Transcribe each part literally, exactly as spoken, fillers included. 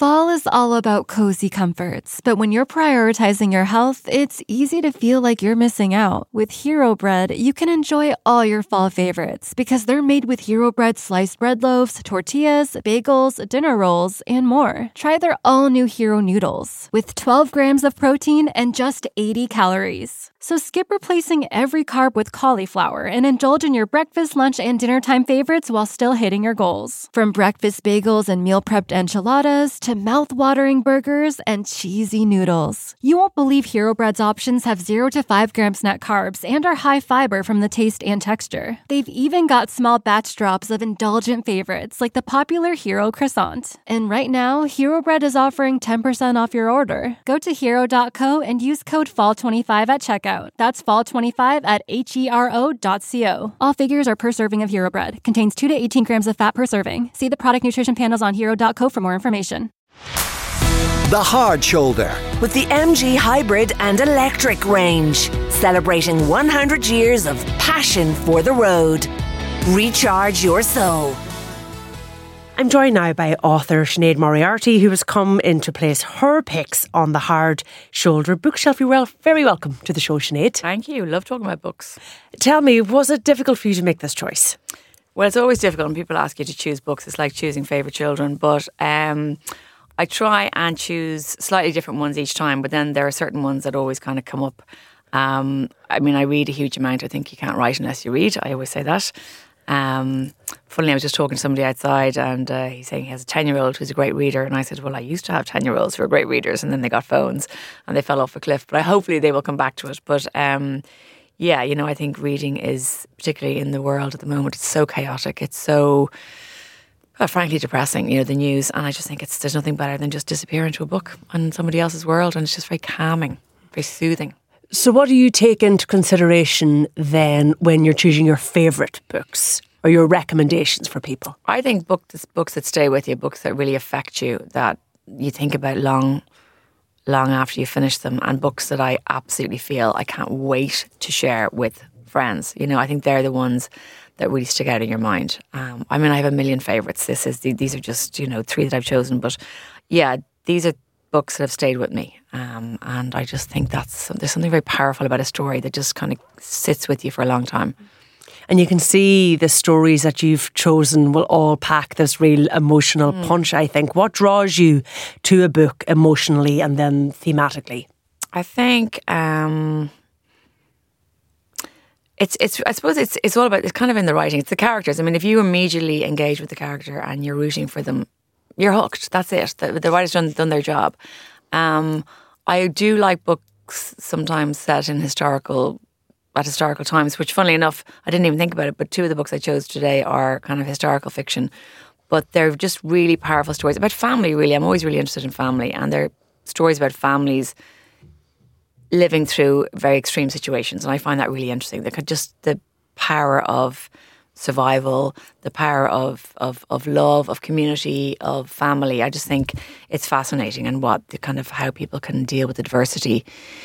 Fall is all about cozy comforts, but when you're prioritizing your health, it's easy to feel like you're missing out. With Hero Bread, you can enjoy all your fall favorites because they're made with Hero Bread sliced bread loaves, tortillas, bagels, dinner rolls, and more. Try their all-new Hero Noodles with twelve grams of protein and just eighty calories. So skip replacing every carb with cauliflower and indulge in your breakfast, lunch, and dinner time favorites while still hitting your goals. From breakfast bagels and meal prepped enchiladas to mouth-watering burgers and cheesy noodles. You won't believe Hero Bread's options have zero to five grams net carbs and are high fiber from the taste and texture. They've even got small batch drops of indulgent favorites like the popular Hero Croissant. And right now, Hero Bread is offering ten percent off your order. Go to hero dot co and use code fall twenty-five at checkout. That's fall twenty-five at H E R O dot co. All figures are per serving of Hero Bread. Contains two to eighteen grams of fat per serving. See the product nutrition panels on hero dot co for more information. The Hard Shoulder. With the M G Hybrid and Electric range. Celebrating one hundred years of passion for the road. Recharge your soul. I'm joined now by author Sinead Moriarty, who has come in to place her picks on the Hard Shoulder bookshelf. You're well, very welcome to the show, Sinead. Thank you. Love talking about books. Tell me, was it difficult for you to make this choice? Well, it's always difficult when people ask you to choose books. It's like choosing favourite children. But um, I try and choose slightly different ones each time. But then there are certain ones that always kind of come up. Um, I mean, I read a huge amount. I think you can't write unless you read. I always say that. Um, funnily, I was just talking to somebody outside and uh, he's saying he has a ten-year-old who's a great reader. And I said, well, I used to have ten-year-olds who were great readers and then they got phones and they fell off a cliff. But I, hopefully they will come back to it. But um, yeah, you know, I think reading is, particularly in the world at the moment, it's so chaotic. It's so, well, frankly, depressing, you know, the news. And I just think it's there's nothing better than just disappear into a book and somebody else's world. And it's just very calming, very soothing. So what do you take into consideration then when you're choosing your favourite books or your recommendations for people? I think books, books that stay with you, books that really affect you, that you think about long, long after you finish them, and books that I absolutely feel I can't wait to share with friends. You know, I think they're the ones that really stick out in your mind. Um, I mean, I have a million favourites. This is These are just, you know, three that I've chosen. But yeah, these are books that have stayed with me, um, and I just think that's there's something very powerful about a story that just kind of sits with you for a long time. And you can see the stories that you've chosen will all pack this real emotional mm. punch, I think. What draws you to a book emotionally and then thematically? I think um, it's it's I suppose it's it's all about, it's kind of in the writing. It's the characters. I mean, if you immediately engage with the character and you're rooting for them, you're hooked. That's it. The, the writer's done, done their job. Um, I do like books sometimes set in historical, at historical times, which funnily enough, I didn't even think about it, but two of the books I chose today are kind of historical fiction. But they're just really powerful stories about family, really. I'm always really interested in family. And they're stories about families living through very extreme situations. And I find that really interesting. They're just the power of survival, the power of, of of love, of community, of family. I just think it's fascinating, and what the kind of how people can deal with adversity.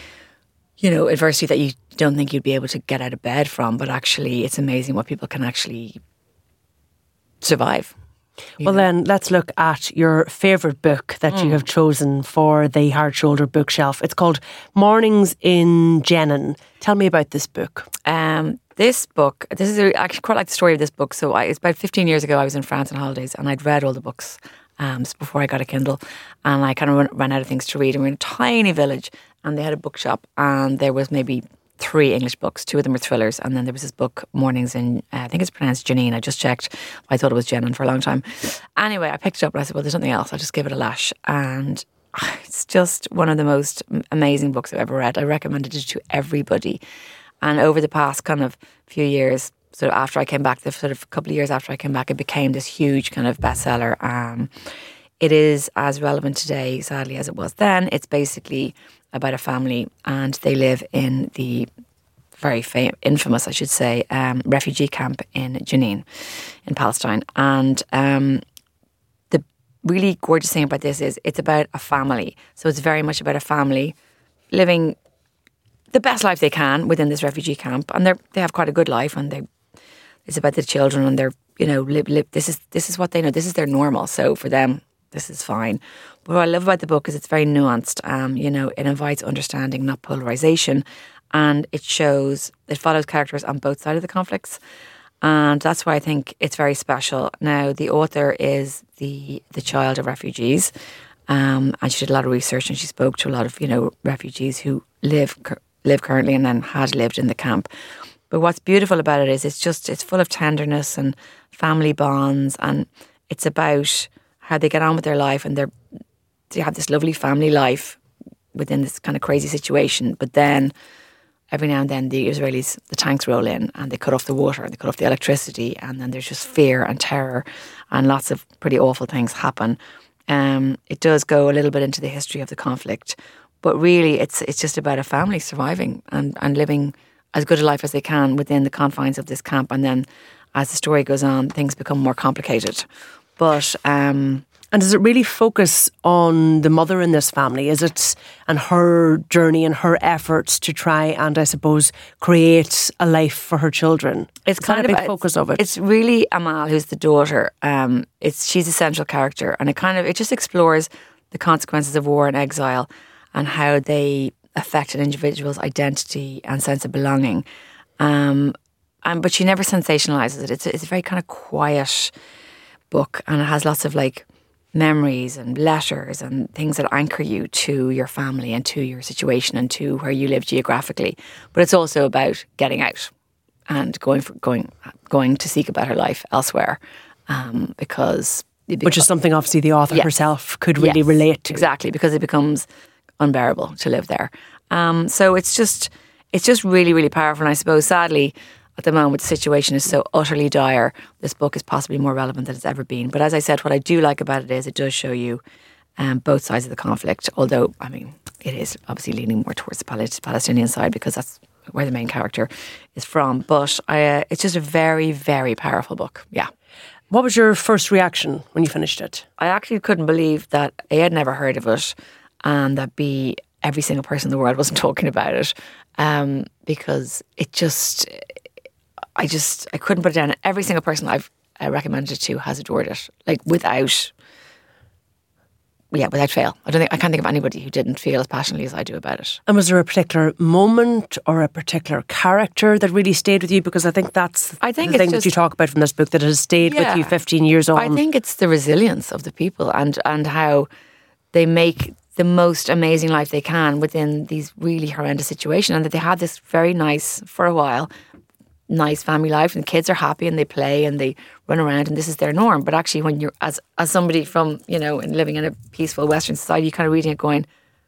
You know, adversity that you don't think you'd be able to get out of bed from, but actually it's amazing what people can actually survive. Well, know? Then let's look at your favourite book that mm. you have chosen for the Hard Shoulder bookshelf. It's called Mornings in Jenin. Tell me about this book. Um, this book, this is a, actually quite like the story of this book. So I, it's about fifteen years ago, I was in France on holidays and I'd read all the books um, before I got a Kindle, and I kind of ran, ran out of things to read. And we were in a tiny village and they had a bookshop and there was maybe three English books. Two of them were thrillers, and then there was this book, Mornings in, uh, I think it's pronounced Janine. I just checked. I thought it was Jenin for a long time. Anyway, I picked it up and I said, well, there's nothing else. I'll just give it a lash. And it's just one of the most amazing books I've ever read. I recommended it to everybody. And over the past kind of few years, sort of after I came back, the sort of a couple of years after I came back, it became this huge kind of bestseller. Um, it is as relevant today, sadly, as it was then. It's basically about a family, and they live in the very fam- infamous, I should say, um, refugee camp in Jenin, in Palestine. And um, the really gorgeous thing about this is it's about a family. So it's very much about a family living the best life they can within this refugee camp, and they they have quite a good life, and they it's about the children, and they're you know live, live, this is this is what they know, this is their normal. So for them, this is fine. But what I love about the book is it's very nuanced. Um, you know, it invites understanding, not polarization, and it shows it follows characters on both sides of the conflicts, and that's why I think it's very special. Now, the author is the the child of refugees, um, and she did a lot of research, and she spoke to a lot of you know refugees who live live currently and then had lived in the camp. But what's beautiful about it is it's just it's full of tenderness and family bonds, and it's about how they get on with their life, and they're they have this lovely family life within this kind of crazy situation. But then every now and then the Israelis, the tanks roll in and they cut off the water and they cut off the electricity, and then there's just fear and terror and lots of pretty awful things happen. Um, it does go a little bit into the history of the conflict, but really it's it's just about a family surviving and, and living as good a life as they can within the confines of this camp. And then as the story goes on, things become more complicated. But um, and does it really focus on the mother in this family? Is it and her journey and her efforts to try and, I suppose, create a life for her children? It's Is kind that of a big focus of it. It's really Amal, who's the daughter. Um, it's she's a central character, and it kind of it just explores the consequences of war and exile and how they affect an individual's identity and sense of belonging. Um, and but she never sensationalizes it. It's a, it's a very kind of quiet book, and it has lots of like memories and letters and things that anchor you to your family and to your situation and to where you live geographically. But it's also about getting out and going for going going to seek a better life elsewhere, um, because which is something obviously the author yes. herself could really yes, relate to. Exactly, because it becomes unbearable to live there. Um, so it's just it's just really really powerful. And I suppose sadly, at the moment, the situation is so utterly dire. This book is possibly more relevant than it's ever been. But as I said, what I do like about it is it does show you um, both sides of the conflict. Although, I mean, it is obviously leaning more towards the Palestinian side because that's where the main character is from. But I, uh, it's just a very, very powerful book. Yeah. What was your first reaction when you finished it? I actually couldn't believe that A, had never heard of it, and that B, every single person in the world wasn't talking about it, um, because it just... I just, I couldn't put it down. Every single person I've uh, recommended it to has adored it. Like without, yeah, without fail. I don't think, I can't think of anybody who didn't feel as passionately as I do about it. And was there a particular moment or a particular character that really stayed with you? Because I think that's I think the it's thing just, that you talk about from this book that has stayed yeah, with you fifteen years on. I think it's the resilience of the people and, and how they make the most amazing life they can within these really horrendous situations, and that they had this very nice, for a while, nice family life, and kids are happy and they play and they run around and this is their norm. But actually, when you're as as somebody from, you know, and living in a peaceful Western society, you're kind of reading it going,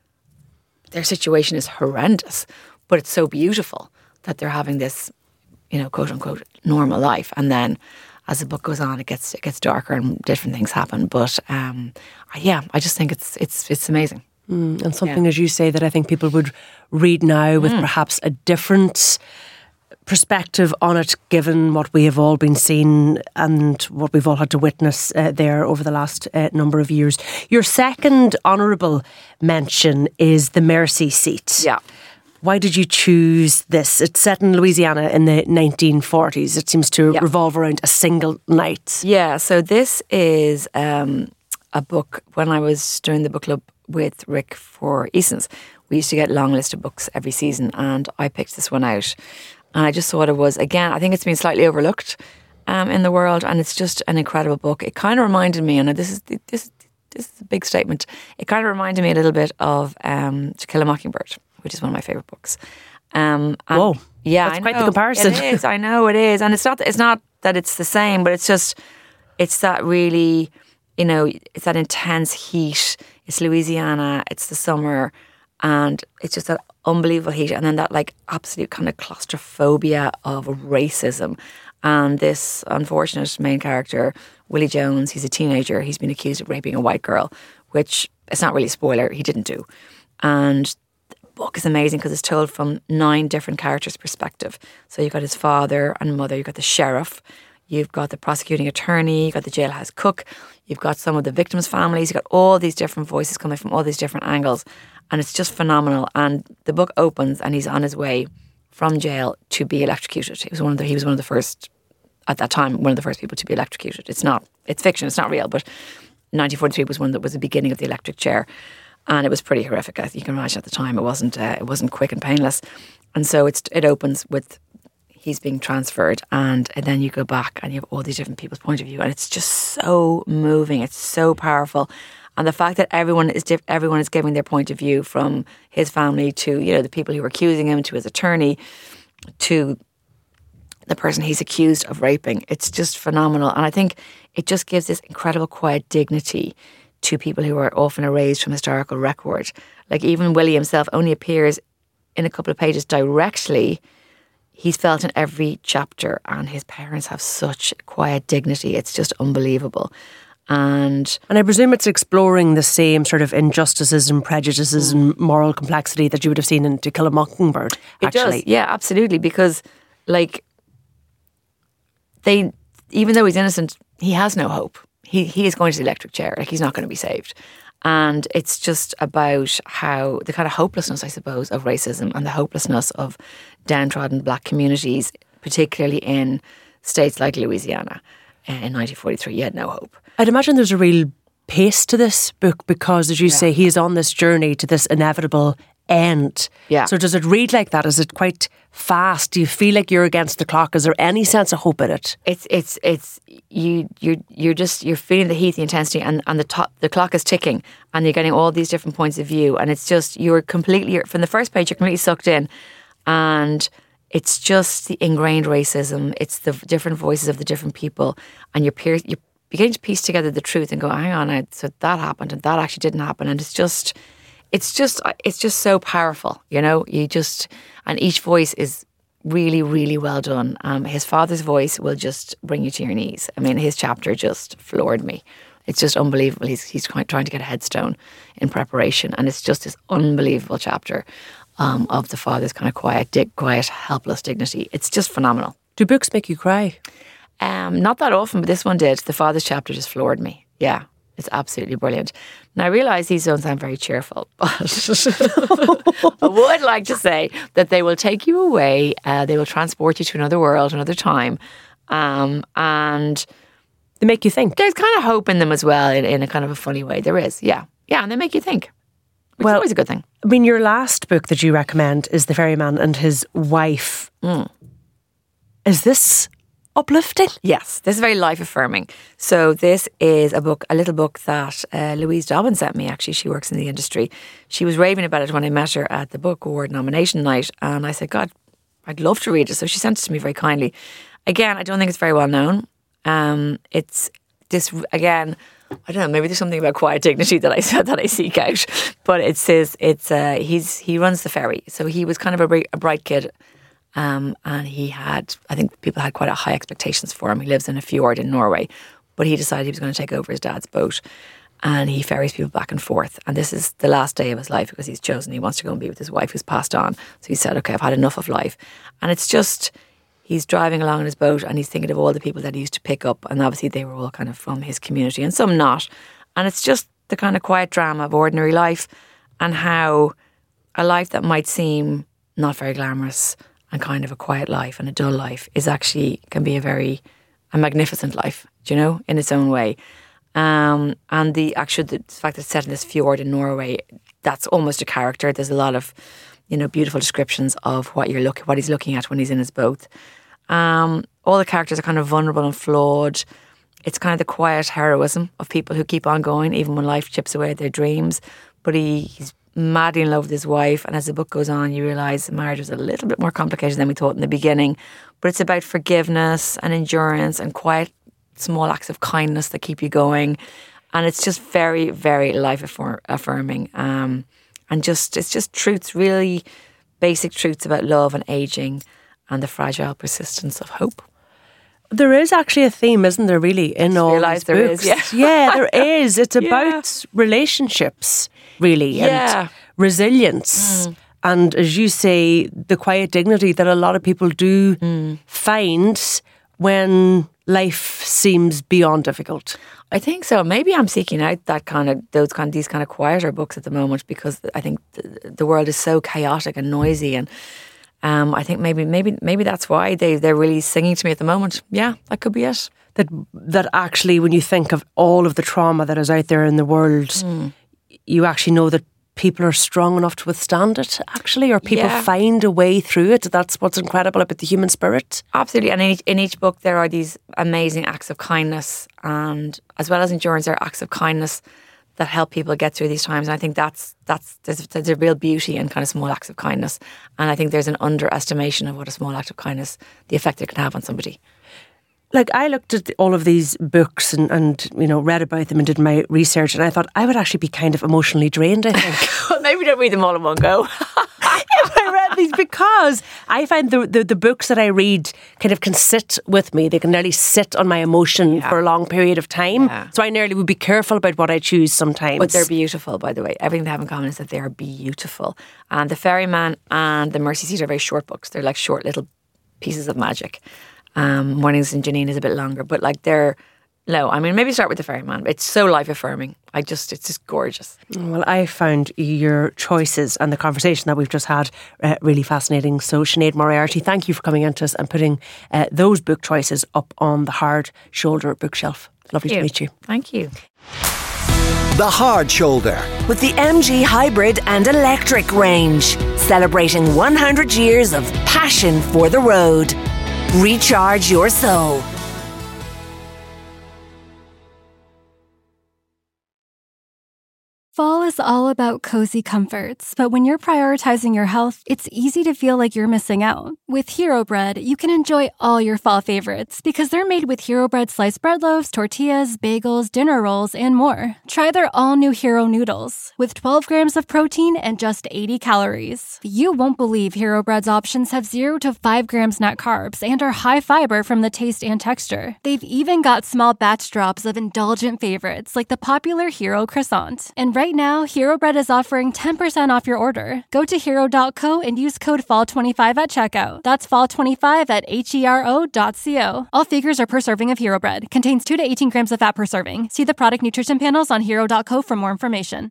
their situation is horrendous, but it's so beautiful that they're having this, you know, quote unquote normal life. And then as the book goes on, it gets it gets darker and different things happen. But um, yeah, I just think it's it's it's amazing. Mm, and something, yeah. as you say, that I think people would read now with mm. perhaps a different perspective on it, given what we have all been seeing and what we've all had to witness uh, there over the last uh, number of years. Your second honourable mention is The Mercy Seat. Yeah. Why did you choose this? It's set in Louisiana in the nineteen forties. It seems to yeah. revolve around a single night. Yeah, so this is um, a book. When I was doing the book club with Rick for Eason's, we used to get a long list of books every season, and I picked this one out. And I just thought it was, again, I think it's been slightly overlooked um, in the world, and it's just an incredible book. It kind of reminded me, and this is this this is a big statement, it kind of reminded me a little bit of um, To Kill a Mockingbird, which is one of my favourite books. Um, and Whoa, yeah, that's I quite know, the comparison. It is, I know it is. And it's not, it's not that it's the same, but it's just, it's that really, you know, it's that intense heat. It's Louisiana, it's the summer, and it's just that unbelievable heat, and then that like absolute kind of claustrophobia of racism. And this unfortunate main character, Willie Jones, he's a teenager. He's been accused of raping a white girl, which it's not really a spoiler, he didn't do. And the book is amazing because it's told from nine different characters' perspective. So you've got his father and mother, you've got the sheriff, you've got the prosecuting attorney, you've got the jailhouse cook, you've got some of the victims' families, you've got all these different voices coming from all these different angles. And it's just phenomenal. And the book opens and he's on his way from jail to be electrocuted. He was one of the, he was one of the first, at that time, one of the first people to be electrocuted. It's not, it's fiction, it's not real, but nineteen forty-three was one that was the beginning of the electric chair, and it was pretty horrific. As you can imagine, at the time, it wasn't uh, it wasn't quick and painless, and so it's it opens with he's being transferred, and, and then you go back and you have all these different people's point of view, and it's just so moving. It's so powerful. And the fact that everyone is diff- everyone is giving their point of view, from his family to, you know, the people who were accusing him, to his attorney, to the person he's accused of raping. It's just phenomenal. And I think it just gives this incredible quiet dignity to people who are often erased from historical record. Like even Willie himself only appears in a couple of pages directly. He's felt in every chapter, and his parents have such quiet dignity. It's just unbelievable. And and I presume it's exploring the same sort of injustices and prejudices mm. and moral complexity that you would have seen in To Kill a Mockingbird, actually. It does, yeah, absolutely. Because, like, they, even though he's innocent, he has no hope. He he is going to the electric chair. Like, he's not going to be saved. And it's just about how the kind of hopelessness, I suppose, of racism, and the hopelessness of downtrodden black communities, particularly in states like Louisiana. In nineteen forty-three, he had no hope. I'd imagine there's a real pace to this book because, as you yeah. say, he is on this journey to this inevitable end. Yeah. So does it read like that? Is it quite fast? Do you feel like you're against the clock? Is there any sense of hope in it? It's it's it's you you you're just you're feeling the heat, the intensity, and, and the top, the clock is ticking, and you're getting all these different points of view, and it's just you're completely you're, from the first page you're completely sucked in, and it's just the ingrained racism. It's the different voices of the different people, and you're peer, you're beginning to piece together the truth and go, hang on, I, so that happened and that actually didn't happen, and it's just, it's just, it's just so powerful, you know. You just, and each voice is really, really well done. Um, his father's voice will just bring you to your knees. I mean, his chapter just floored me. It's just unbelievable. He's he's trying to get a headstone in preparation, and it's just this unbelievable chapter. Um, of the father's kind of quiet, dig, quiet, helpless dignity. It's just phenomenal. Do books make you cry? Um, not that often, but this one did. The father's chapter just floored me. Yeah, it's absolutely brilliant. And I realise these don't sound very cheerful, but I would like to say that they will take you away. Uh, they will transport you to another world, another time, um, and they make you think. There's kind of hope in them as well, in, in a kind of a funny way. There is, yeah, yeah, and they make you think. Which well, is always a good thing. I mean, your last book that you recommend is The Ferryman and His Wife. Mm. Is this uplifting? Yes, this is very life-affirming. So this is a book, a little book that uh, Louise Dobbin sent me, actually. She works in the industry. She was raving about it when I met her at the Book Award nomination night. And I said, God, I'd love to read it. So she sent it to me very kindly. Again, I don't think it's very well known. Um, it's this, again... I don't know. Maybe there's something about quiet dignity that I said that I seek out, but it says it's uh, he's he runs the ferry, so he was kind of a, br- a bright kid, um, and he had I think people had quite a high expectations for him. He lives in a fjord in Norway, but he decided he was going to take over his dad's boat, and he ferries people back and forth. And this is the last day of his life because he's chosen he wants to go and be with his wife who's passed on. So he said, "Okay, I've had enough of life," and it's just. He's driving along in his boat and he's thinking of all the people that he used to pick up, and obviously they were all kind of from his community and some not. And it's just the kind of quiet drama of ordinary life, and how a life that might seem not very glamorous and kind of a quiet life and a dull life is actually can be a very a magnificent life, do you know, in its own way. Um, and the actual the fact that it's set in this fjord in Norway, that's almost a character. There's a lot of, you know, beautiful descriptions of what you're looking, what he's looking at when he's in his boat. Um, all the characters are kind of vulnerable and flawed. It's kind of the quiet heroism of people who keep on going even when life chips away at their dreams. But he, he's madly in love with his wife, and as the book goes on you realise the marriage was a little bit more complicated than we thought in the beginning. But it's about forgiveness and endurance and quiet small acts of kindness that keep you going. And it's just very, very life affirming. Um, and just it's just truths, really basic truths about love and ageing and the fragile persistence of hope. There is actually a theme, isn't there, really, in all these there books? Is, yeah. yeah, there is. It's yeah. about relationships, really, yeah. and resilience. Mm. And as you say, the quiet dignity that a lot of people do mm. find when life seems beyond difficult. I think so. Maybe I'm seeking out that kind of those kind, these kind of quieter books at the moment because I think the, the world is so chaotic and noisy, and um, I think maybe maybe maybe that's why they they're really singing to me at the moment. Yeah, that could be it. that that actually, when you think of all of the trauma that is out there in the world, mm. you actually know that people are strong enough to withstand it, actually, or people yeah. find a way through it. That's what's incredible about the human spirit. Absolutely. And in each, in each book, there are these amazing acts of kindness, and as well as endurance, there are acts of kindness that help people get through these times. And I think that's that's there's, there's a real beauty in kind of small acts of kindness. And I think there's an underestimation of what a small act of kindness, the effect it can have on somebody. Like, I looked at all of these books and, and, you know, read about them and did my research, and I thought I would actually be kind of emotionally drained, I think. Well, maybe don't read them all in one go. If I read these, because I find the, the, the books that I read kind of can sit with me. They can nearly sit on my emotion yeah. for a long period of time. Yeah. So I nearly would be careful about what I choose sometimes. But they're beautiful, by the way. Everything they have in common is that they are beautiful. And The Ferryman and The Mercy Seat are very short books. They're like short little pieces of magic. Um, Mornings in Janine is a bit longer, but like they're no. I mean, maybe start with The Ferryman. It's so life affirming. I just, it's just gorgeous. Well, I found your choices and the conversation that we've just had uh, really fascinating. So, Sinead Moriarty, thank you for coming into us and putting uh, those book choices up on the Hard Shoulder bookshelf. Lovely to meet you. Thank you. The Hard Shoulder. With the M G Hybrid and Electric range, celebrating one hundred years of passion for the road. Recharge your soul. Fall is all about cozy comforts, but when you're prioritizing your health, it's easy to feel like you're missing out. With Hero Bread, you can enjoy all your fall favorites because they're made with Hero Bread sliced bread loaves, tortillas, bagels, dinner rolls, and more. Try their all-new Hero Noodles with twelve grams of protein and just eighty calories. You won't believe Hero Bread's options have zero to five grams net carbs and are high fiber from the taste and texture. They've even got small batch drops of indulgent favorites like the popular Hero Croissant. And right now, Hero Bread is offering ten percent off your order. Go to hero dot co and use code fall twenty-five at checkout. That's fall twenty-five at hero dot co. All figures are per serving of Hero Bread. Contains two to eighteen grams of fat per serving. See the product nutrition panels on hero dot co for more information.